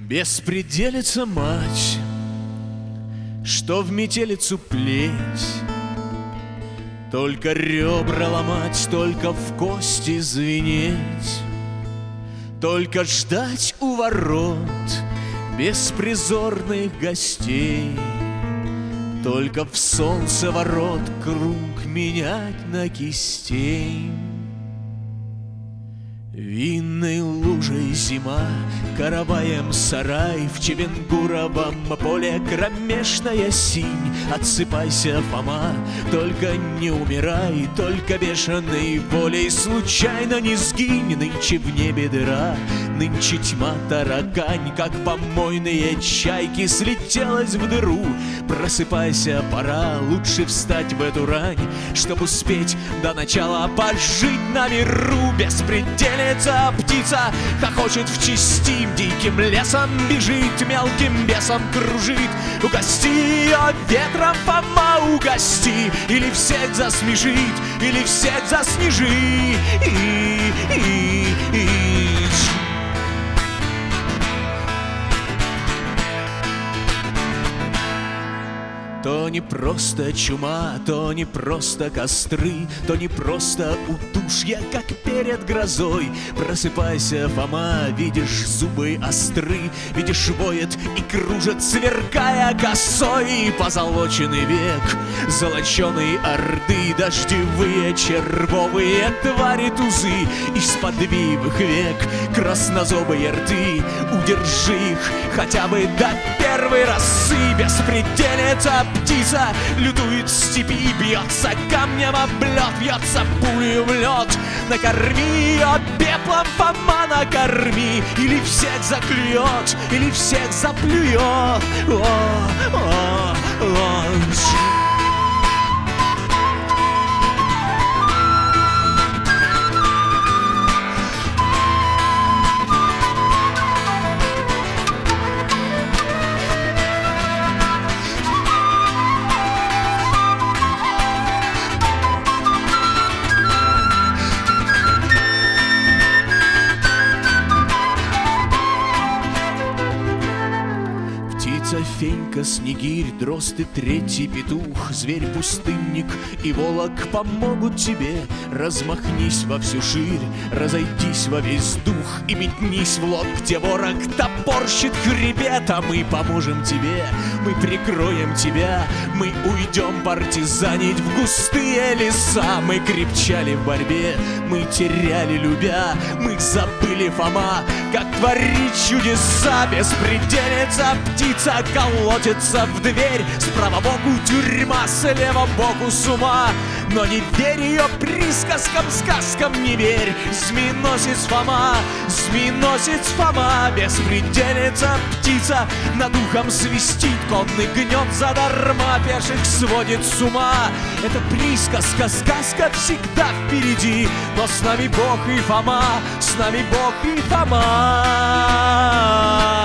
Беспределица мать, что в метелицу плеть, только ребра ломать, только в кости звенеть, только ждать у ворот беспризорных гостей, только в солнце ворот круг менять на кистей. Винной лужей зима, караваем сарай, в Чевенгуровом поле кромешная синь. Отсыпайся, Фома, только не умирай, только бешеной волей случайно не сгинь. Нынче в небе дыра, нынче тьма таракань, как помойные чайки слетелась в дыру. Просыпайся, пора, лучше встать в эту рань, чтоб успеть до начала пожить на миру. Беспределица птица хохочет в чести, диким лесом бежит, мелким бесом кружит. Угости ее ветром, Фома, угости, или всех засмешить, или всех заснежи. То не просто чума, то не просто костры, то не просто удушье, как перед грозой. Просыпайся, Фома, видишь, зубы остры, видишь, воет и кружит, сверкая косой. Позолоченный век, золоченой орды, дождевые червовые твари тузы. Из-под вивых век краснозобые рты, удержи их хотя бы до первой росы. Беспределица птица лютует в степи, бьется камнем об лед, бьется пулею в лед. Накорми ее пеплом, Фома, накорми, или всех заклюет, или всех заплюет. Фенька, снегирь, дрозд и третий петух, зверь-пустынник и волок помогут тебе. Размахнись во всю ширь, разойдись во весь дух и метнись в лог, где ворог топорщит хребет. А мы поможем тебе, мы прикроем тебя, мы уйдем партизанить в густые леса. Мы крепчали в борьбе, мы теряли любя, мы забыли, Фома, как творить чудеса. Беспределица птица колотится в дверь, справа боку тюрьма, слева боку с ума. Но не верь ее присказкам, сказкам не верь. Змееносец Фома, змееносец Фома. Беспределица птица над ухом свистит, конный гнет задарма, пеших сводит с ума. Это присказка, сказка всегда впереди, но с нами Бог и Фома, с нами Бог и Фома.